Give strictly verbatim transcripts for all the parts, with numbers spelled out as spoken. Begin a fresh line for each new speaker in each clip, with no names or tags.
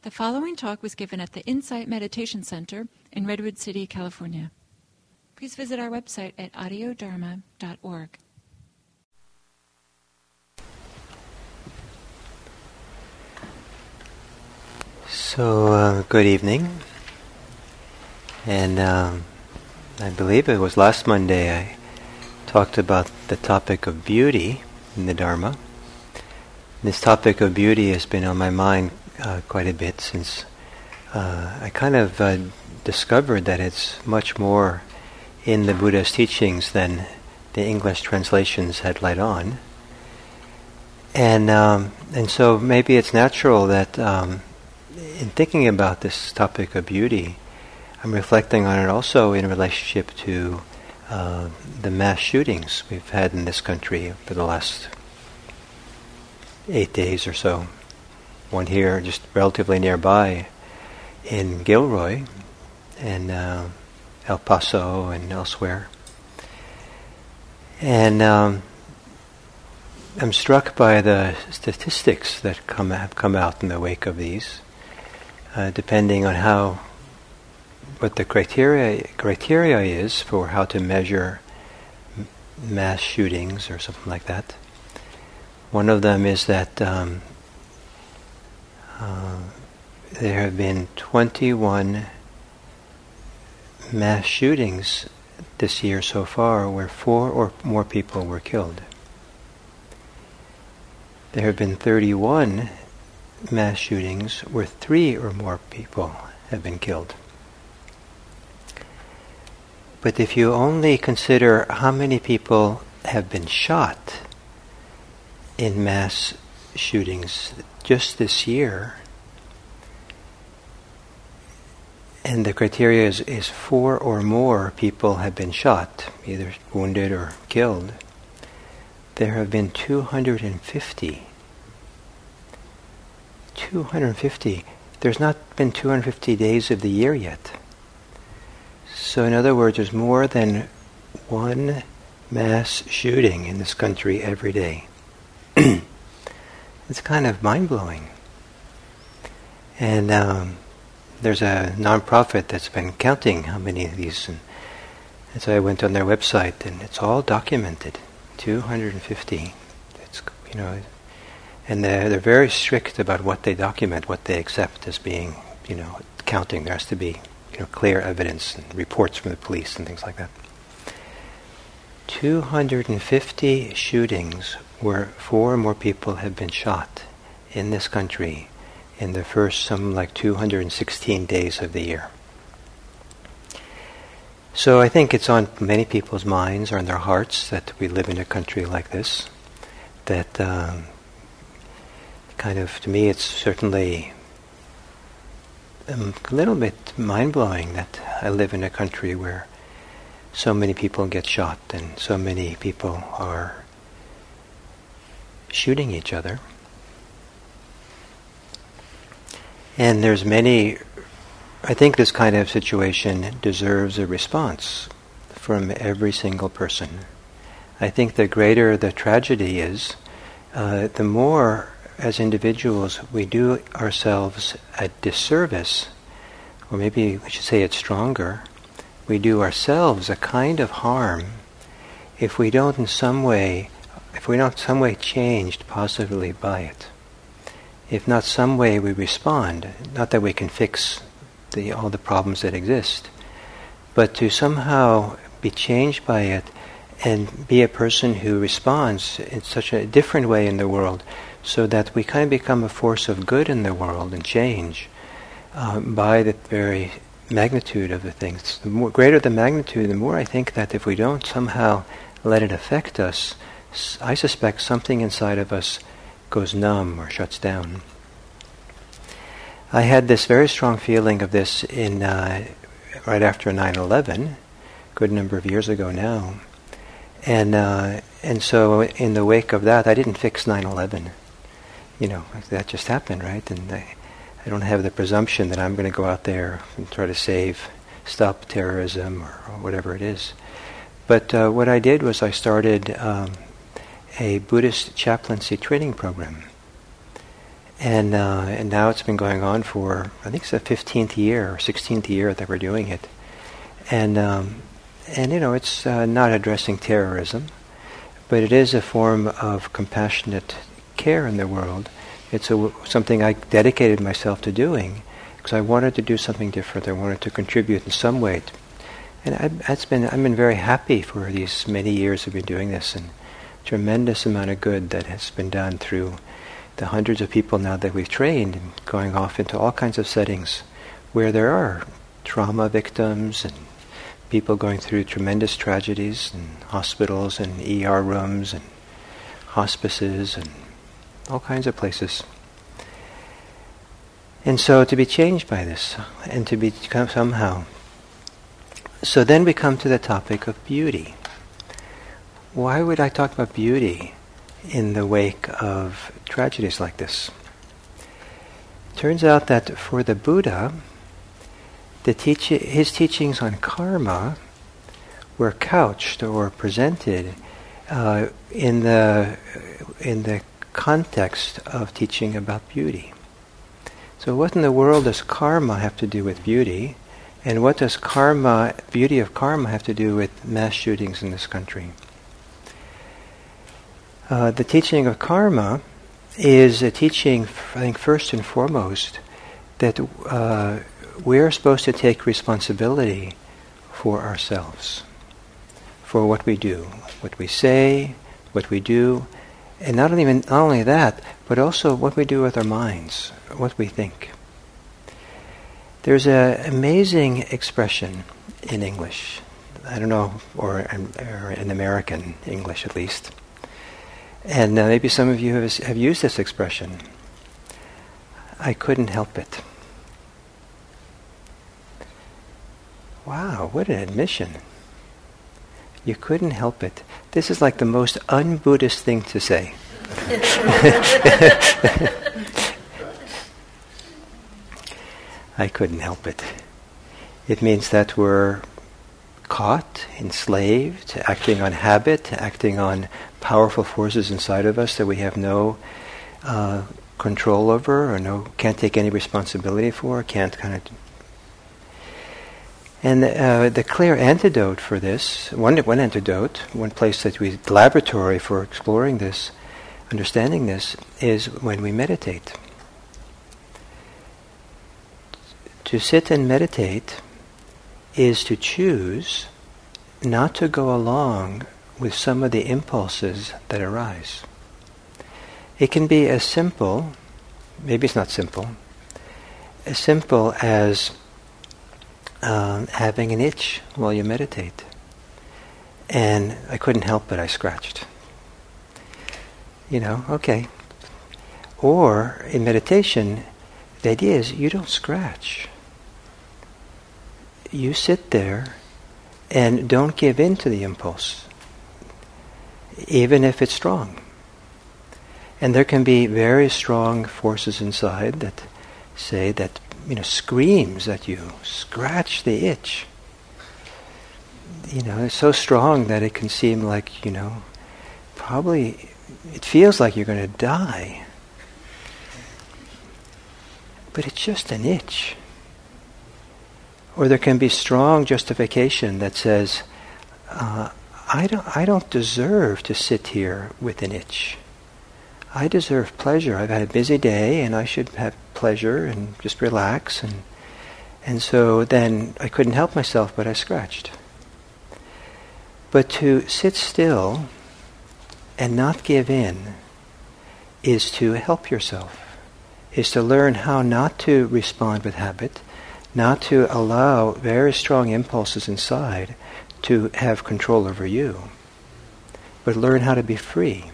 The following talk was given at the Insight Meditation Center in Redwood City, California. Please visit our website at audio dharma dot org.
So, uh, good evening. And um, I believe it was last Monday I talked about the topic of beauty in the Dharma. This topic of beauty has been on my mind uh, quite a bit since uh, I kind of uh, discovered that it's much more in the Buddha's teachings than the English translations had let on. And um, and so maybe it's natural that um, in thinking about this topic of beauty, I'm reflecting on it also in relationship to uh, the mass shootings we've had in this country for the last eight days or so. One here just relatively nearby in Gilroy and uh, El Paso and elsewhere. And um, I'm struck by the statistics that come have come out in the wake of these, uh, depending on how what the criteria criteria is for how to measure m- mass shootings or something like that. One of them is that um, uh, there have been twenty-one mass shootings this year so far where four or more people were killed. There have been thirty-one mass shootings where three or more people have been killed. But if you only consider how many people have been shot in mass shootings just this year, and the criteria is, is four or more people have been shot, either wounded or killed, there have been two hundred fifty. two hundred fifty. There's not been two hundred fifty days of the year yet. So in other words, there's more than one mass shooting in this country every day. It's kind of mind-blowing. And um, there's a non-profit that's been counting how many of these. And, and so I went on their website, and it's all documented. two hundred fifty. It's, you know, and they're, they're very strict about what they document, what they accept as being, you know, counting. There has to be, you know, clear evidence and reports from the police and things like that. two hundred fifty shootings where four or more people have been shot in this country in the first some like two hundred sixteen days of the year. So I think it's on many people's minds or in their hearts that we live in a country like this. That um, kind of, to me, it's certainly um, a little bit mind-blowing that I live in a country where so many people get shot and so many people are shooting each other. And there's many, I think this kind of situation deserves a response from every single person. I think the greater the tragedy is, uh, the more as individuals we do ourselves a disservice, or maybe we should say it stronger, we do ourselves a kind of harm if we don't in some way, if we're not in some way changed positively by it. If not some way we respond, not that we can fix the, all the problems that exist, but to somehow be changed by it and be a person who responds in such a different way in the world, so that we kind of become a force of good in the world and change uh, by the very magnitude of the things. The more greater the magnitude, the more I think that if we don't somehow let it affect us, I suspect something inside of us goes numb or shuts down. I had this very strong feeling of this in uh, right after nine eleven, a good number of years ago now. And uh, and so in the wake of that, I didn't fix nine eleven. You know, that just happened, right? And I, I don't have the presumption that I'm going to go out there and try to save, stop terrorism or, or whatever it is. But uh, what I did was I started um, a Buddhist chaplaincy training program. And uh, and now it's been going on for, I think it's the fifteenth year or sixteenth year that we're doing it. And, um, and you know, it's uh, not addressing terrorism, but it is a form of compassionate care in the world. It's a, something I dedicated myself to doing because I wanted to do something different. I wanted to contribute in some way. To, and I, that's been, I've been very happy for these many years of been doing this, and tremendous amount of good that has been done through the hundreds of people now that we've trained, and going off into all kinds of settings where there are trauma victims and people going through tremendous tragedies, and hospitals and E R rooms and hospices and all kinds of places. And so to be changed by this and to become somehow. So then we come to the topic of beauty. Why would I talk about beauty in the wake of tragedies like this? Turns out that for the Buddha, the teach- his teachings on karma were couched or presented uh, in the in the context of teaching about beauty. So what in the world does karma have to do with beauty? And what does karma, beauty of karma, have to do with mass shootings in this country? Uh, the teaching of karma is a teaching, I think, first and foremost, that uh, we're supposed to take responsibility for ourselves, for what we do, what we say, what we do, and not only, not only that, but also what we do with our minds, what we think. There's an amazing expression in English, I don't know, or, or in American English at least, and uh, maybe some of you have, have used this expression. I couldn't help it. Wow, what an admission. You couldn't help it. This is like the most un-Buddhist thing to say. I couldn't help it. It means that we're caught, enslaved, acting on habit, acting on powerful forces inside of us that we have no uh, control over, or no can't take any responsibility for, can't kind of. And uh, the clear antidote for this, one one antidote, one place that we the laboratory for exploring this, understanding this, is when we meditate. To sit and meditate is to choose not to go along with some of the impulses that arise. It can be as simple, maybe it's not simple, as simple as um, having an itch while you meditate. And I couldn't help it, I scratched. You know, okay. Or in meditation, the idea is you don't scratch. You sit there and don't give in to the impulse, even if it's strong. And there can be very strong forces inside that say that, you know, screams at you, scratch the itch. You know, it's so strong that it can seem like, you know, probably it feels like you're going to die. But it's just an itch. Or there can be strong justification that says, uh, I don't, I don't deserve to sit here with an itch. I deserve pleasure. I've had a busy day, and I should have pleasure and just relax. And and so then I couldn't help myself, but I scratched. But to sit still and not give in is to help yourself, is to learn how not to respond with habit, not to allow very strong impulses inside to have control over you, but learn how to be free.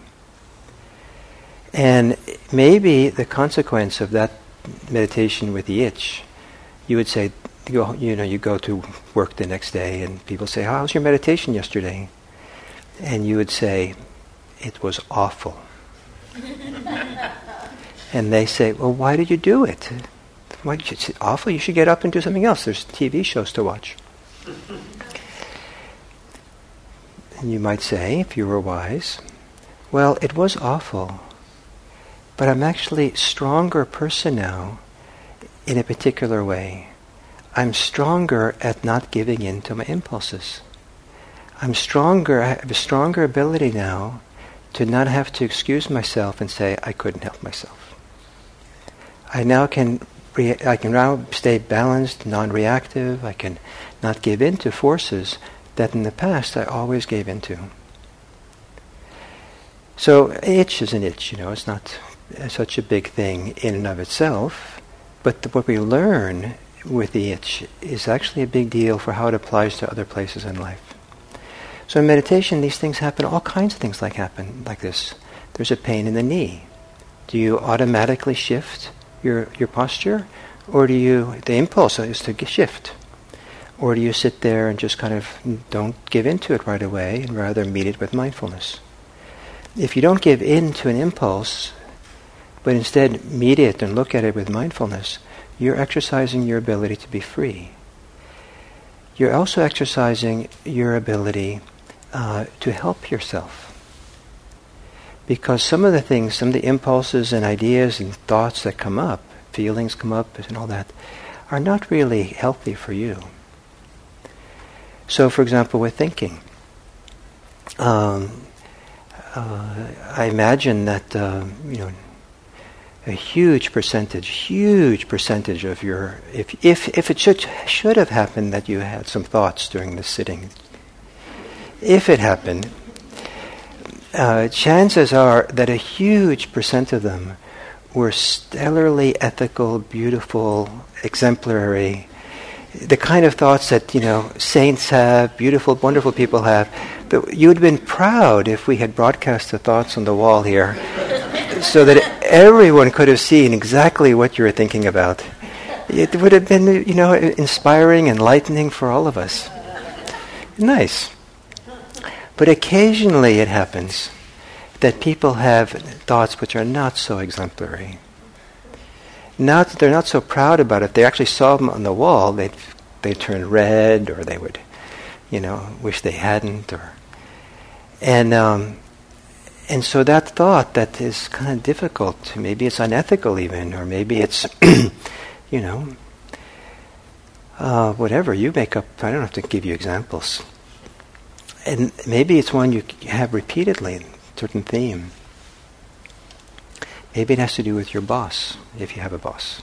And maybe the consequence of that meditation with the itch, you would say, you go, you know, you go to work the next day and people say, how was your meditation yesterday? And you would say, it was awful. And they say, well, why did you do it? Why did you, it's awful? You should get up and do something else. There's T V shows to watch. And you might say, if you were wise, well, it was awful, but I'm actually a stronger person now in a particular way. I'm stronger at not giving in to my impulses. I'm stronger, I have a stronger ability now to not have to excuse myself and say, I couldn't help myself. I now can, re- I can now stay balanced, non-reactive. I can not give in to forces that in the past I always gave into. So itch is an itch, you know, it's not such a big thing in and of itself, but the, what we learn with the itch is actually a big deal for how it applies to other places in life. So in meditation, these things happen, all kinds of things like happen like this. There's a pain in the knee. Do you automatically shift your, your posture? Or do you, the impulse is to shift? Or do you sit there and just kind of don't give into it right away and rather meet it with mindfulness? If you don't give in to an impulse, but instead meet it and look at it with mindfulness, you're exercising your ability to be free. You're also exercising your ability uh, to help yourself. Because some of the things, some of the impulses and ideas and thoughts that come up, feelings come up and all that, are not really healthy for you. So, for example, with thinking, um, uh, I imagine that, uh, you know, a huge percentage, huge percentage of your, if if if it should should have happened that you had some thoughts during the sitting, if it happened, uh, chances are that a huge percent of them were stellarly ethical, beautiful, exemplary, the kind of thoughts that, you know, saints have, beautiful, wonderful people have. But you would have been proud if we had broadcast the thoughts on the wall here, so that everyone could have seen exactly what you were thinking about. It would have been, you know, inspiring, enlightening for all of us. Nice. But occasionally it happens that people have thoughts which are not so exemplary. Not they're not so proud about it. They actually saw them on the wall, they'd they'd turn red, or they would, you know, wish they hadn't, or and um, and so that thought that is kind of difficult. Maybe it's unethical even, or maybe it's, you know, uh, whatever you make up. I don't have to give you examples. And maybe it's one you have repeatedly, a certain theme. Maybe it has to do with your boss, if you have a boss.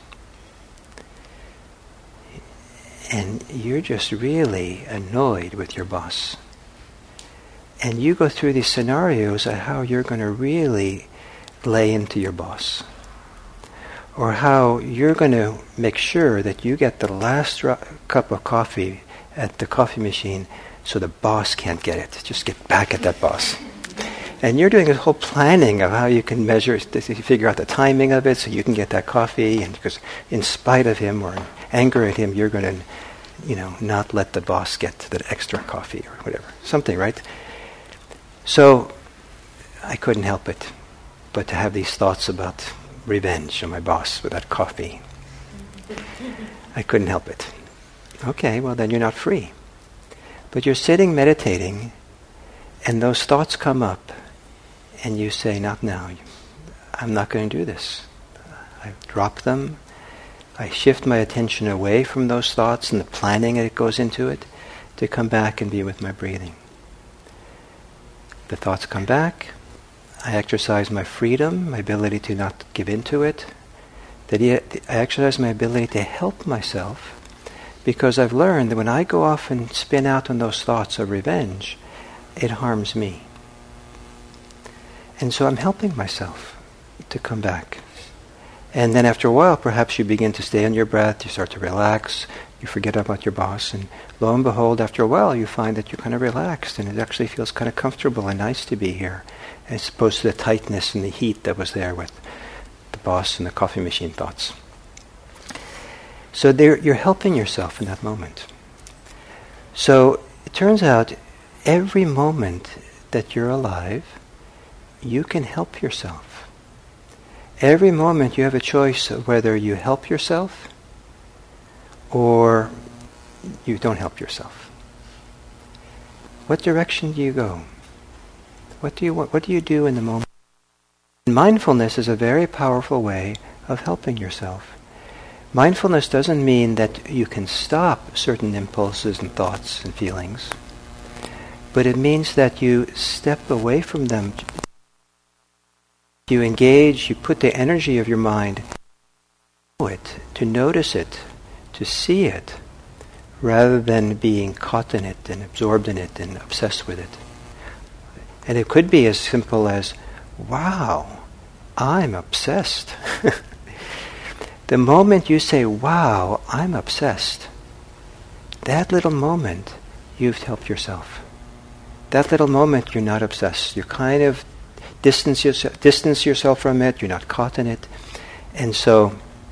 And you're just really annoyed with your boss. And you go through these scenarios of how you're going to really lay into your boss. Or how you're going to make sure that you get the last ro- cup of coffee at the coffee machine so the boss can't get it. Just get back at that boss. And you're doing this whole planning of how you can measure, to figure out the timing of it so you can get that coffee. And because in spite of him or in anger at him, you're going to, you know, not let the boss get that extra coffee or whatever. Something, right? So I couldn't help it but to have these thoughts about revenge on my boss with that coffee. I couldn't help it. Okay, well then you're not free. But you're sitting meditating and those thoughts come up and you say, not now. I'm not going to do this. I drop them. I shift my attention away from those thoughts and the planning that goes into it to come back and be with my breathing. The thoughts come back. I exercise my freedom, my ability to not give into it. That I exercise my ability to help myself, because I've learned that when I go off and spin out on those thoughts of revenge, it harms me. And so I'm helping myself to come back. And then after a while, perhaps you begin to stay on your breath, you start to relax, you forget about your boss, and lo and behold, after a while, you find that you're kind of relaxed, and it actually feels kind of comfortable and nice to be here, as opposed to the tightness and the heat that was there with the boss and the coffee machine thoughts. So there, you're helping yourself in that moment. So it turns out, every moment that you're alive, you can help yourself. Every moment you have a choice of whether you help yourself or you don't help yourself. What direction do you go? What do you want, what do you do in the moment? Mindfulness is a very powerful way of helping yourself. Mindfulness doesn't mean that you can stop certain impulses and thoughts and feelings, but it means that you step away from them. You engage, you put the energy of your mind to it, to notice it, to see it, rather than being caught in it and absorbed in it and obsessed with it. And it could be as simple as, wow, I'm obsessed. The moment you say, wow, I'm obsessed, that little moment, you've helped yourself. That little moment, you're not obsessed. You kind of distance yourself, distance yourself from it. You're not caught in it. And so,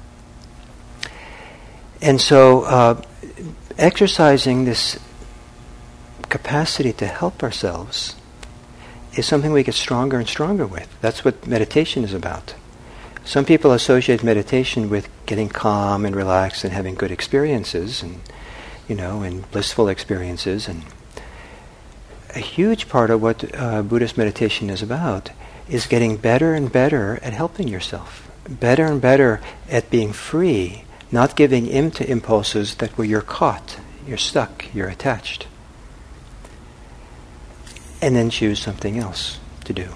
and so uh, exercising this capacity to help ourselves is something we get stronger and stronger with. That's what meditation is about. Some people associate meditation with getting calm and relaxed and having good experiences, and you know, and blissful experiences. And a huge part of what uh, Buddhist meditation is about is getting better and better at helping yourself, better and better at being free, not giving in to impulses that where you're caught, you're stuck, you're attached. And then choose something else to do.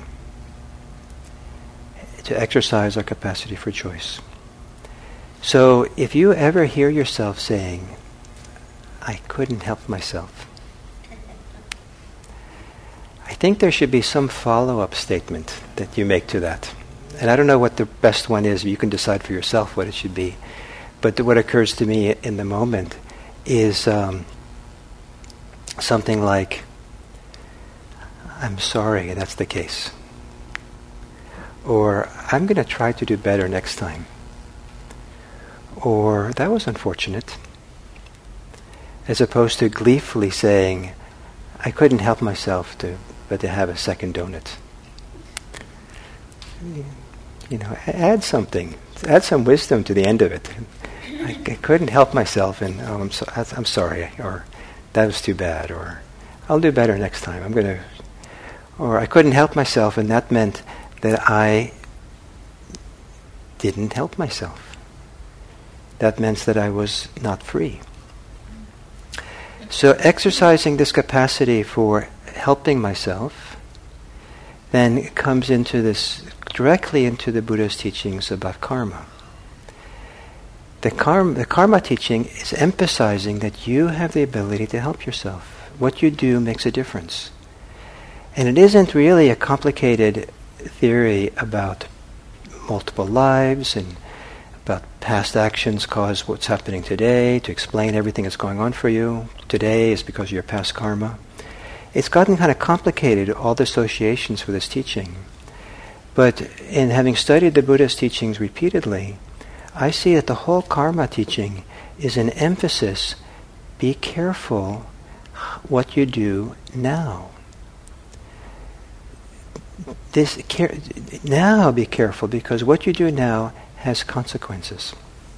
To exercise our capacity for choice. So if you ever hear yourself saying, I couldn't help myself, I think there should be some follow-up statement that you make to that. And I don't know what the best one is. You can decide for yourself what it should be. But what occurs to me in the moment is um, something like, I'm sorry that's the case. Or, I'm going to try to do better next time. Or, that was unfortunate. As opposed to gleefully saying, I couldn't help myself to, but to have a second donut. You know, add something. Add some wisdom to the end of it. I, I couldn't help myself, and oh, I'm, so, I'm sorry. Or, that was too bad. Or, I'll do better next time. I'm going to... Or I couldn't help myself, and that meant that I didn't help myself. That meant that I was not free. So exercising this capacity for helping myself then comes into this, directly into the Buddha's teachings about karma. The karma, the karma teaching is emphasizing that you have the ability to help yourself. What you do makes a difference. And it isn't really a complicated theory about multiple lives and about past actions cause what's happening today, to explain everything that's going on for you. Today is because of your past karma. It's gotten kind of complicated, all the associations for this teaching. But in having studied the Buddha's teachings repeatedly, I see that the whole karma teaching is an emphasis, be careful what you do now. This care, now be careful, because what you do now has consequences.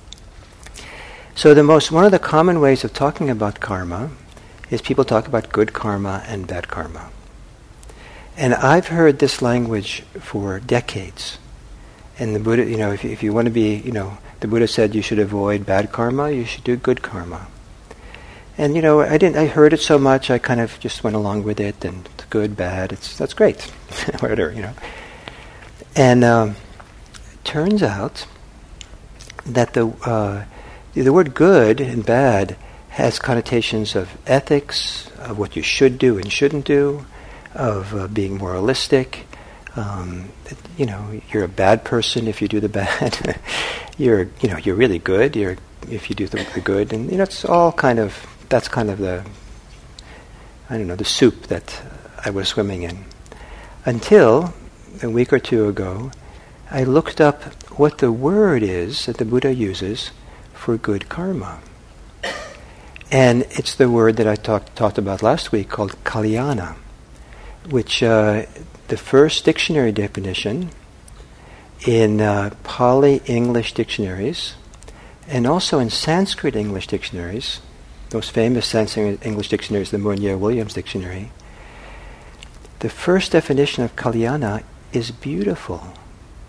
So the most one of the common ways of talking about karma is people talk about good karma and bad karma. And I've heard this language for decades. And the Buddha, you know, if, if you want to be, you know, the Buddha said you should avoid bad karma, you should do good karma. And you know, I didn't. I heard it so much, I kind of just went along with it. And good, bad, it's that's great, whatever, you know. And um, turns out that the uh, the word good and bad has connotations of ethics, of what you should do and shouldn't do, of uh, being moralistic. Um, you know, you're a bad person if you do the bad. you're, you know, you're really good. You're if you do the, the good, and you know, it's all kind of. That's kind of the, I don't know, the soup that I was swimming in. Until a week or two ago, I looked up what the word is that the Buddha uses for good karma. And it's the word that I talk, talked about last week called kalyana, which uh, the first dictionary definition in uh, Pali English dictionaries and also in Sanskrit English dictionaries, most famous Sanskrit English dictionary is the Monier-Williams dictionary. The first definition of kalyana is beautiful.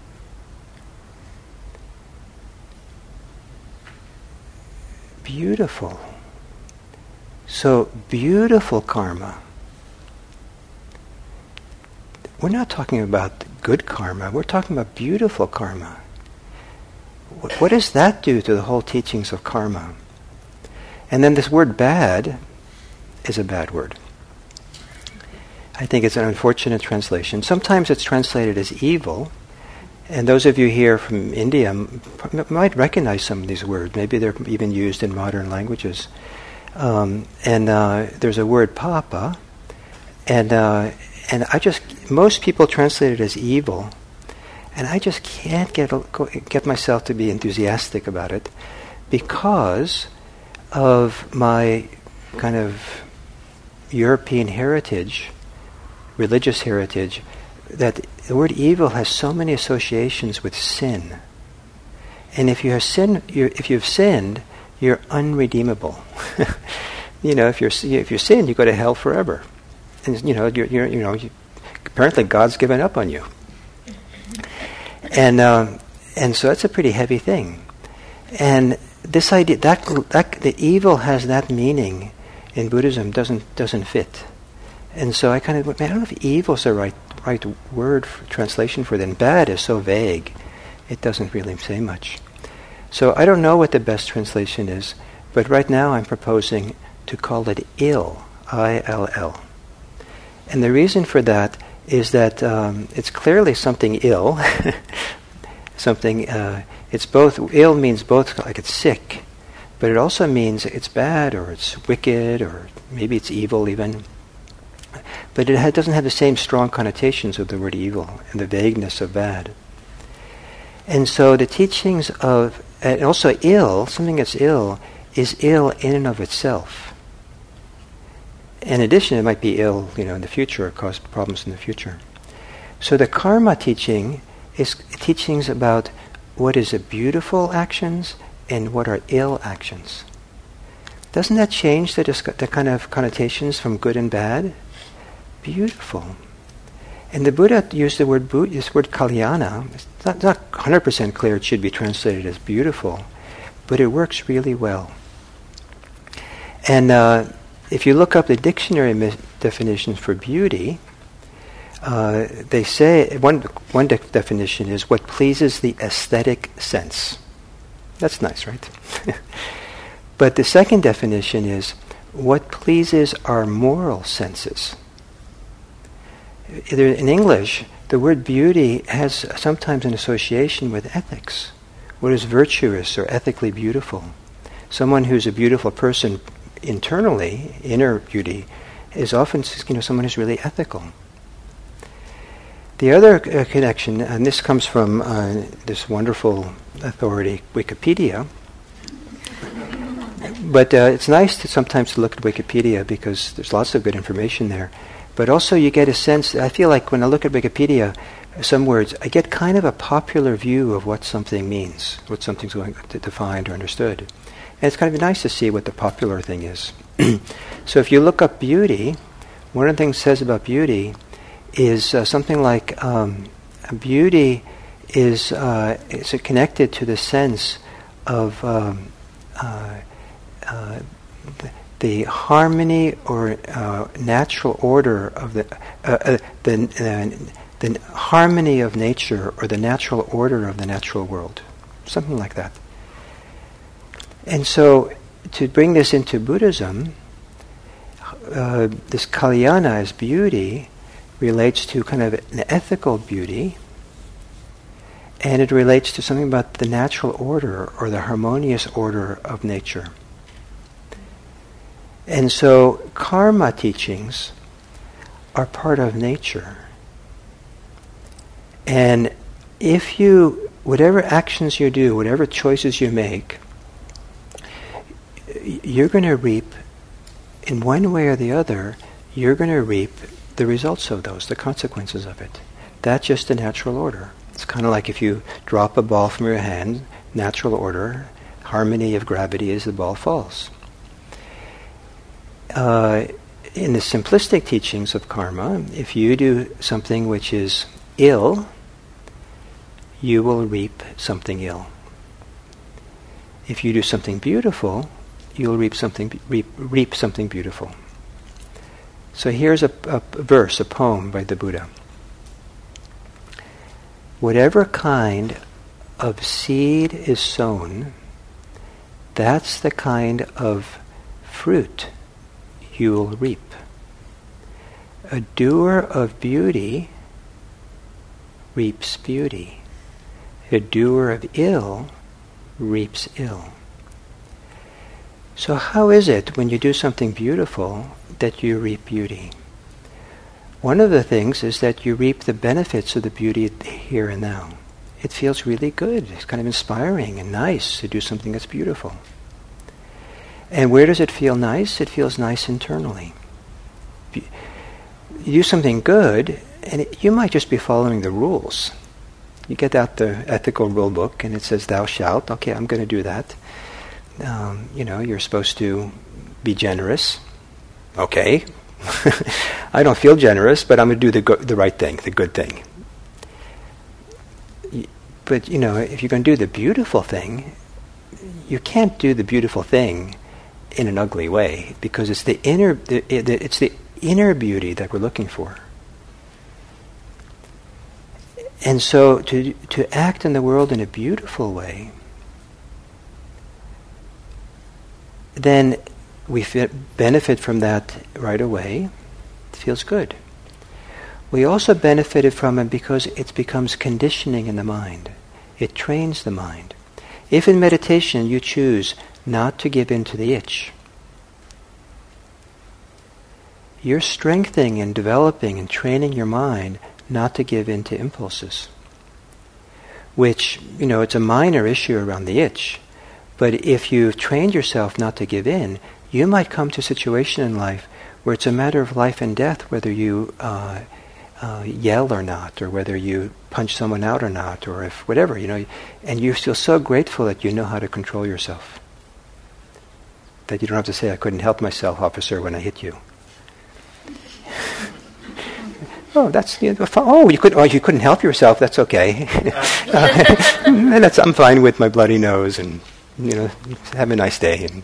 beautiful. So, beautiful karma. We're not talking about good karma, we're talking about beautiful karma. What does that do to the whole teachings of karma? And then this word bad is a bad word. I think it's an unfortunate translation. Sometimes it's translated as evil, and those of you here from India m- might recognize some of these words. Maybe they're even used in modern languages. Um, and uh, there's a word papa, and uh, and I just, most people translate it as evil, and I just can't get get myself to be enthusiastic about it because of my kind of European heritage, religious heritage, that the word evil has so many associations with sin. And if you have sin, you're, if you've sinned, you're unredeemable. You know, if you're if you're sinned, you go to hell forever. And you know, you're, you're you know, you, apparently God's given up on you. And um, and so that's a pretty heavy thing. And this idea that that the evil has that meaning in Buddhism doesn't doesn't fit. And so I kind of, I don't know if evil is the right right word for translation for it. And bad is so vague, it doesn't really say much. So I don't know what the best translation is, but right now I'm proposing to call it ill, I L L. And the reason for that is that um, it's clearly something ill. something, uh, it's both, ill means both, like it's sick, but it also means it's bad or it's wicked or maybe it's evil even. But it ha- doesn't have the same strong connotations of the word evil and the vagueness of bad. And so the teachings of, and also ill, something that's ill, is ill in and of itself. In addition, it might be ill, you know, in the future, or cause problems in the future. So the karma teaching is teachings about what is a beautiful actions and what are ill actions. Doesn't that change the, disc- the kind of connotations from good and bad? Beautiful. And the Buddha used the word bu- this word kalyana. It's not, not one hundred percent clear it should be translated as beautiful, but it works really well. And uh, if you look up the dictionary mi- definitions for beauty, uh, they say, one, one de- definition is what pleases the aesthetic sense. That's nice, right? But the second definition is what pleases our moral senses. In English, the word beauty has sometimes an association with ethics. What is virtuous or ethically beautiful? Someone who's a beautiful person internally, inner beauty, is often, you know, someone who's really ethical. The other uh, connection, and this comes from uh, this wonderful authority, Wikipedia. But uh, it's nice to sometimes look at Wikipedia because there's lots of good information there. But also you get a sense, I feel like when I look at Wikipedia, some words, I get kind of a popular view of what something means, what something's going to defined or understood. And it's kind of nice to see what the popular thing is. So if you look up beauty, one of the things it says about beauty is uh, something like um, beauty is, uh, is connected to the sense of um, uh, uh, the, the harmony or uh, natural order of the uh, uh, the uh, the harmony of nature or the natural order of the natural world, something like that. And so, to bring this into Buddhism, uh, this kalyana as beauty relates to kind of an ethical beauty, and it relates to something about the natural order or the harmonious order of nature. And so karma teachings are part of nature. And if you, whatever actions you do, whatever choices you make, you're going to reap, in one way or the other, you're going to reap the results of those, the consequences of it. That's just the natural order. It's kind of like if you drop a ball from your hand, natural order, harmony of gravity as the ball falls. Uh, in the simplistic teachings of karma, if you do something which is ill, you will reap something ill. If you do something beautiful, you'll reap something reap, reap something beautiful. So here's a, a verse, a poem by the Buddha. Whatever kind of seed is sown, that's the kind of fruit you'll reap. A doer of beauty reaps beauty. A doer of ill reaps ill. So how is it when you do something beautiful that you reap beauty? One of the things is that you reap the benefits of the beauty here and now. It feels really good. It's kind of inspiring and nice to do something that's beautiful. And where does it feel nice? It feels nice internally. You do something good, and it, you might just be following the rules. You get out the ethical rule book, and it says, thou shalt. Okay, I'm going to do that. Um, you know, you're supposed to be generous. Okay. I don't feel generous, but I'm going to do the go- the right thing, the good thing. But, you know, if you're going to do the beautiful thing, you can't do the beautiful thing in an ugly way, because it's the inner the, the, it's the inner beauty that we're looking for. And so to to act in the world in a beautiful way, then we fit, benefit from that right away. It feels good. We also benefited from it because it becomes conditioning in the mind. It trains the mind. If in meditation you choose not to give in to the itch, you're strengthening and developing and training your mind not to give in to impulses. Which, you know, it's a minor issue around the itch. But if you've trained yourself not to give in, you might come to a situation in life where it's a matter of life and death whether you uh, uh, yell or not, or whether you punch someone out or not, or if whatever, you know, and you feel so grateful that you know how to control yourself. That you don't have to say, I couldn't help myself, officer, when I hit you. Oh, that's you know, oh you could oh you couldn't help yourself. That's okay. uh, and that's I'm fine with my bloody nose, and you know, have a nice day. And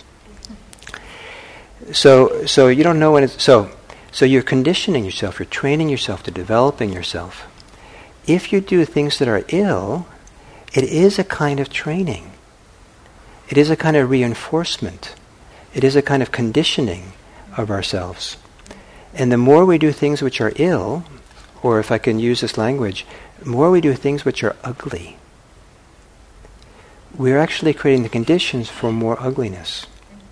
so so you don't know when it's so so you're conditioning yourself. You're training yourself to developing yourself. If you do things that are ill, it is a kind of training. It is a kind of reinforcement. It is a kind of conditioning of ourselves. And the more we do things which are ill, or if I can use this language, the more we do things which are ugly, we're actually creating the conditions for more ugliness.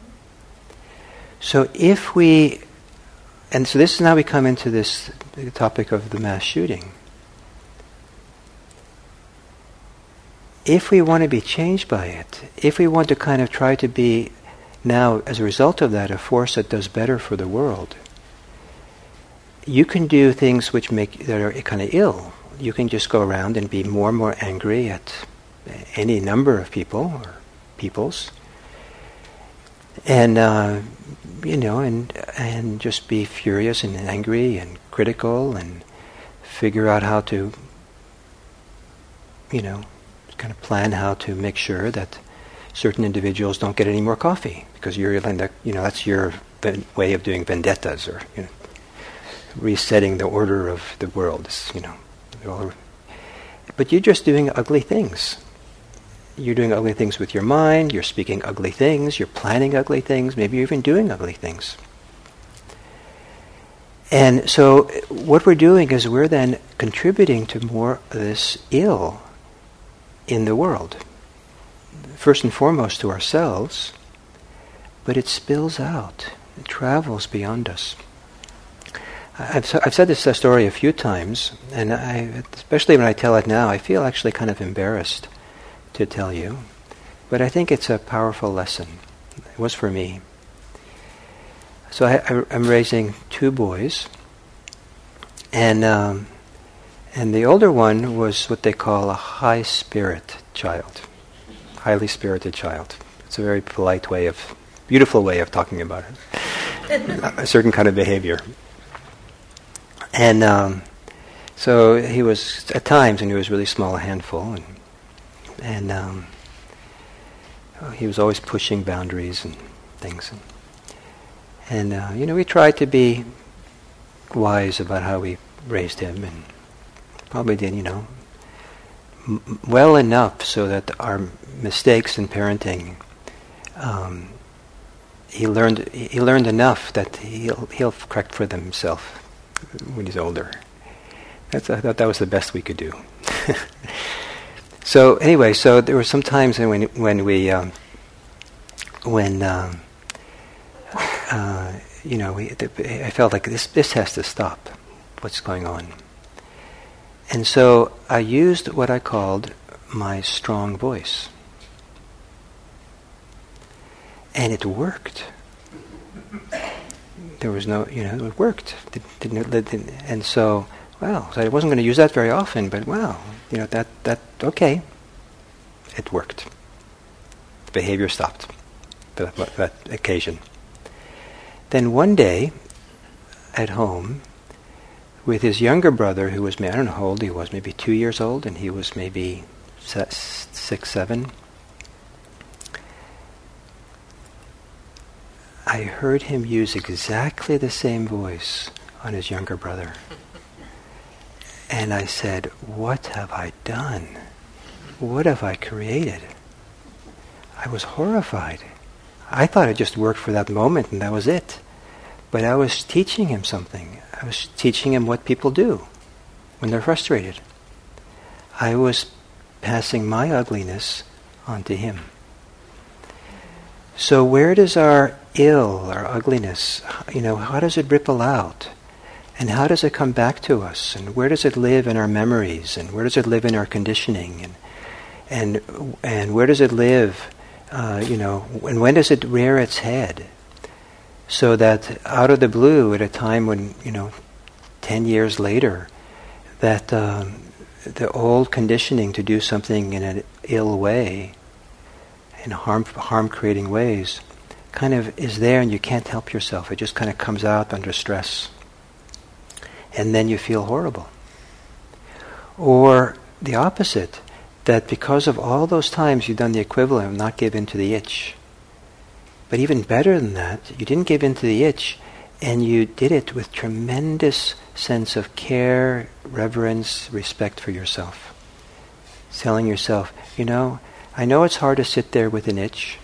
So if we, and so this is now we come into this the topic of the mass shooting. If we want to be changed by it, if we want to kind of try to be now, as a result of that, a force that does better for the world, you can do things which make that are kind of ill. You can just go around and be more and more angry at any number of people or peoples, and uh, you know, and and just be furious and angry and critical, and figure out how to, you know, kind of plan how to make sure that certain individuals don't get any more coffee because you're, you know, that's your way of doing vendettas, or you know, resetting the order of the world, you know. But you're just doing ugly things. You're doing ugly things with your mind, you're speaking ugly things, you're planning ugly things, maybe you're even doing ugly things. And so what we're doing is we're then contributing to more of this ill in the world. First and foremost to ourselves, but it spills out. It travels beyond us. I've, I've said this story a few times, and I, especially when I tell it now, I feel actually kind of embarrassed to tell you. But I think it's a powerful lesson. It was for me. So I, I, I'm raising two boys, and um, and the older one was what they call a high spirit child, highly spirited child. It's a very polite way of, beautiful way of talking about it. A certain kind of behavior. And um, so he was, at times, when he was really small, a handful, and and um, he was always pushing boundaries, and things. And, uh, you know, we tried to be wise about how we raised him, and probably did, you know, m- well enough so that our mistakes in parenting, um, he learned he learned enough that he'll he'll correct for them himself when he's older. That's, I thought that was the best we could do. So anyway, so there were some times when when we um, when um, uh, you know we, I felt like this this has to stop. What's going on? And so I used what I called my strong voice. And it worked. There was no, you know, it worked. It didn't, it didn't, and so, wow, so I wasn't going to use that very often, but wow, you know, that, that, okay, it worked. The behavior stopped for that, that occasion. Then one day, at home, with his younger brother, who was, I don't know how old he was, maybe two years old, and he was maybe six, seven, I heard him use exactly the same voice on his younger brother. And I said, what have I done? What have I created? I was horrified. I thought it just worked for that moment and that was it. But I was teaching him something. I was teaching him what people do when they're frustrated. I was passing my ugliness onto him. So where does our ill, our ugliness, you know, how does it ripple out? And how does it come back to us? And where does it live in our memories? And where does it live in our conditioning? And and and where does it live, uh, you know, and when does it rear its head? So that out of the blue, at a time when, you know, ten years later, that um, the old conditioning to do something in an ill way, in harm harm-creating ways, kind of is there and you can't help yourself. It just kind of comes out under stress. And then you feel horrible. Or the opposite, that because of all those times you've done the equivalent of not give in to the itch. But even better than that, you didn't give in to the itch, and you did it with tremendous sense of care, reverence, respect for yourself. Telling yourself, you know, I know it's hard to sit there with an itch,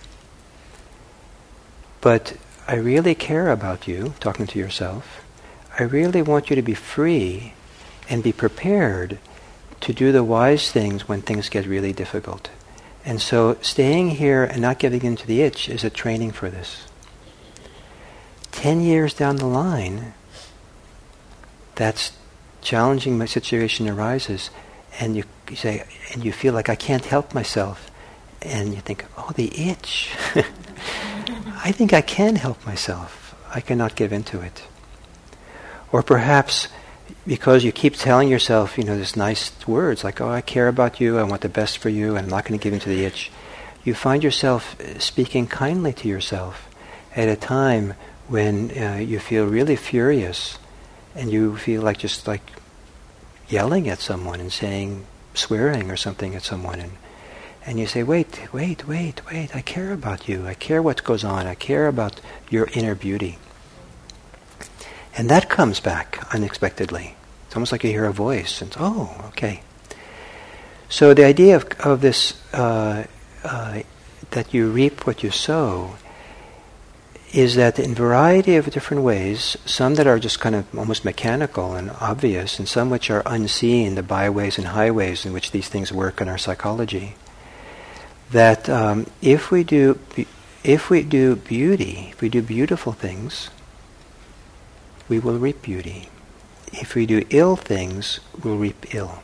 but I really care about you, talking to yourself. I really want you to be free and be prepared to do the wise things when things get really difficult. And so staying here and not giving in to the itch is a training for this. Ten years down the line, that challenging situation arises, and you, you say, and you feel like I can't help myself. And you think, oh, the itch. I think I can help myself. I cannot give in to it. Or perhaps because you keep telling yourself, you know, these nice words like, oh, I care about you, I want the best for you, and I'm not going to give in to the itch. You find yourself speaking kindly to yourself at a time when uh, you feel really furious and you feel like just like yelling at someone and saying, swearing or something at someone. And And you say, wait, wait, wait, wait, I care about you. I care what goes on. I care about your inner beauty. And that comes back unexpectedly. It's almost like you hear a voice. And oh, okay. So the idea of, of this, uh, uh, that you reap what you sow, is that in a variety of different ways, some that are just kind of almost mechanical and obvious, and some which are unseen, the byways and highways in which these things work in our psychology, that um, if we do if we do beauty, if we do beautiful things, we will reap beauty. If we do ill things, we'll reap ill.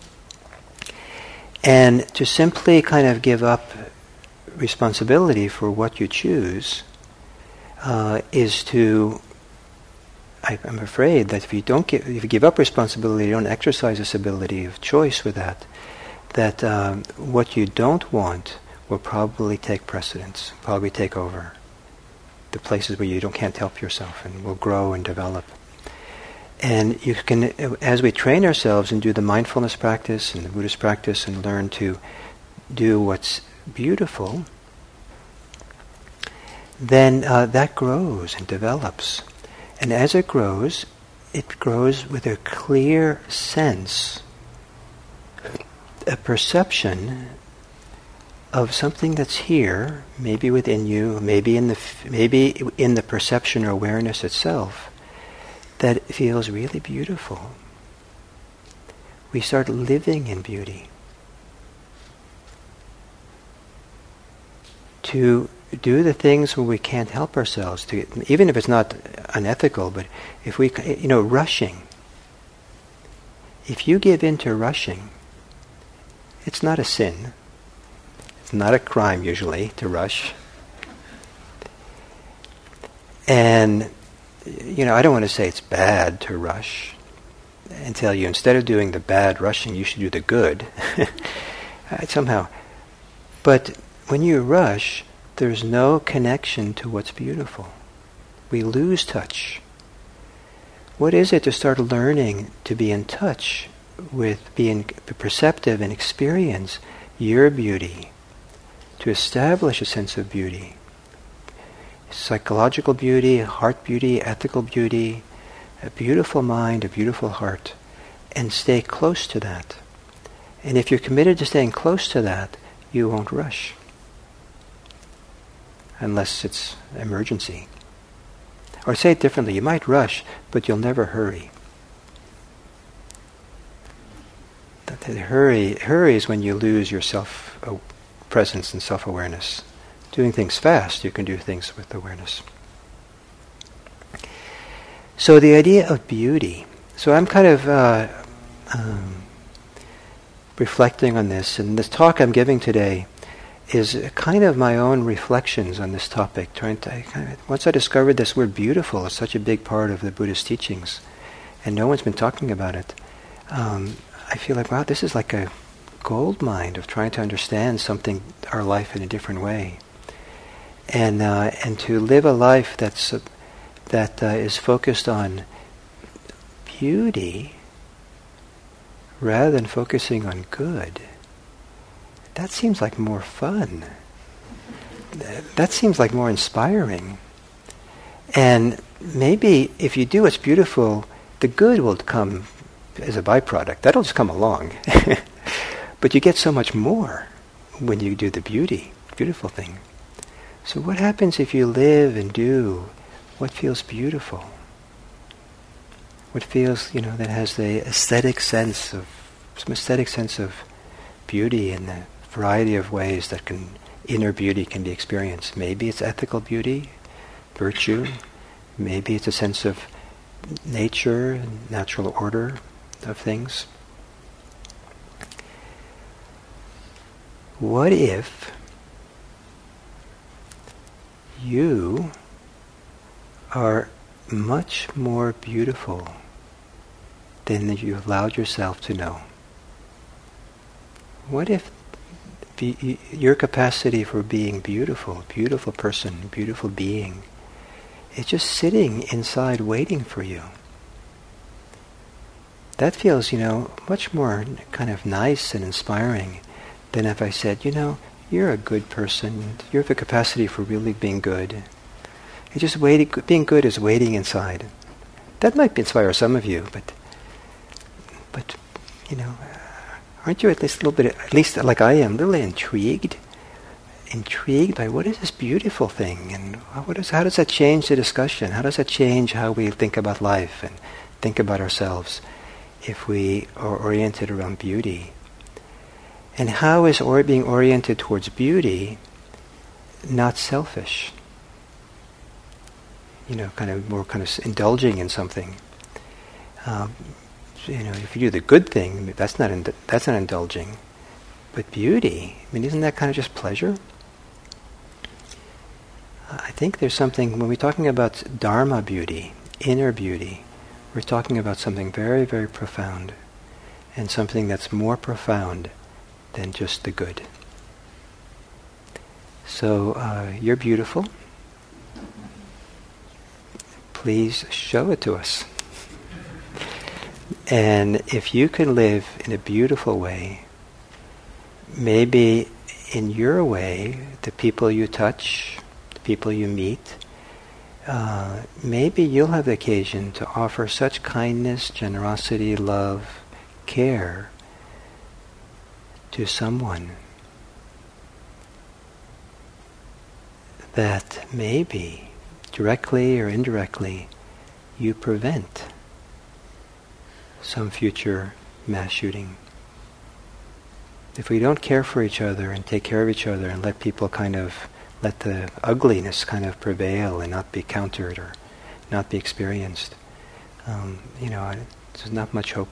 And to simply kind of give up responsibility for what you choose uh, is to, I, I'm afraid that if you don't give, if you give up responsibility, you don't exercise this ability of choice with that, that um, what you don't want will probably take precedence, probably take over the places where you don't can't help yourself, and will grow and develop. And you can, as we train ourselves and do the mindfulness practice and the Buddhist practice and learn to do what's beautiful, then uh, that grows and develops. And as it grows, it grows with a clear sense, a perception of something that's here, maybe within you, maybe in the f- maybe in the perception or awareness itself, that feels really beautiful. We start living in beauty. To do the things where we can't help ourselves, to, even if it's not unethical, but if we, you know, rushing. If you give in to rushing, it's not a sin. It's not a crime usually to rush. And, you know, I don't want to say it's bad to rush and tell you instead of doing the bad rushing, you should do the good. Somehow. But when you rush, there's no connection to what's beautiful. We lose touch. What is it to start learning to be in touch with being perceptive and experience your beauty, to establish a sense of beauty, psychological beauty, heart beauty, ethical beauty, a beautiful mind, a beautiful heart, and stay close to that. And if you're committed to staying close to that, you won't rush. Unless it's emergency. Or say it differently, you might rush, but you'll never hurry. That the hurry, hurry is when you lose your self-presence and self-awareness. Doing things fast, you can do things with awareness. So the idea of beauty. So I'm kind of uh, um, reflecting on this, and this talk I'm giving today is kind of my own reflections on this topic. Trying to kind of, once I discovered this word beautiful is such a big part of the Buddhist teachings, and no one's been talking about it, um, I feel like, wow, this is like a gold mine of trying to understand something, our life in a different way, and uh, and to live a life that's uh, that uh, is focused on beauty rather than focusing on good. That seems like more fun. That seems like more inspiring. And maybe if you do what's beautiful, the good will come as a byproduct. That'll just come along. But you get so much more when you do the beauty, beautiful thing. So what happens if you live and do what feels beautiful? What feels, you know, that has the aesthetic sense of, some aesthetic sense of beauty and the variety of ways that can inner beauty can be experienced. Maybe it's ethical beauty, virtue. Maybe it's a sense of nature and natural order of things. What if you are much more beautiful than you allowed yourself to know? What if Be, your capacity for being beautiful, beautiful person, beautiful being, is just sitting inside waiting for you? That feels, you know, much more kind of nice and inspiring than if I said, you know, you're a good person, you have the capacity for really being good. It's just waiting, being good is waiting inside. That might inspire some of you, but, but, you know, aren't you at least a little bit, at least like I am, a little intrigued? Intrigued by what is this beautiful thing? And what is, how does that change the discussion? How does that change how we think about life and think about ourselves if we are oriented around beauty? And how is or being oriented towards beauty not selfish? You know, kind of more kind of indulging in something. Um, You know, if you do the good thing, that's not ind- that's not indulging. But beauty, I mean, isn't that kind of just pleasure? Uh, I think there's something, when we're talking about Dharma beauty, inner beauty, we're talking about something very, very profound, and something that's more profound than just the good. So, uh, you're beautiful. Please show it to us. And if you can live in a beautiful way, maybe in your way, the people you touch, the people you meet, uh, maybe you'll have the occasion to offer such kindness, generosity, love, care to someone that maybe, directly or indirectly, you prevent some future mass shooting. If we don't care for each other and take care of each other and let people kind of, let the ugliness kind of prevail and not be countered or not be experienced, um, you know, there's not much hope.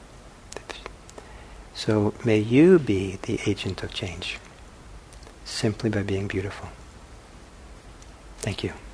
So may you be the agent of change, simply by being beautiful. Thank you.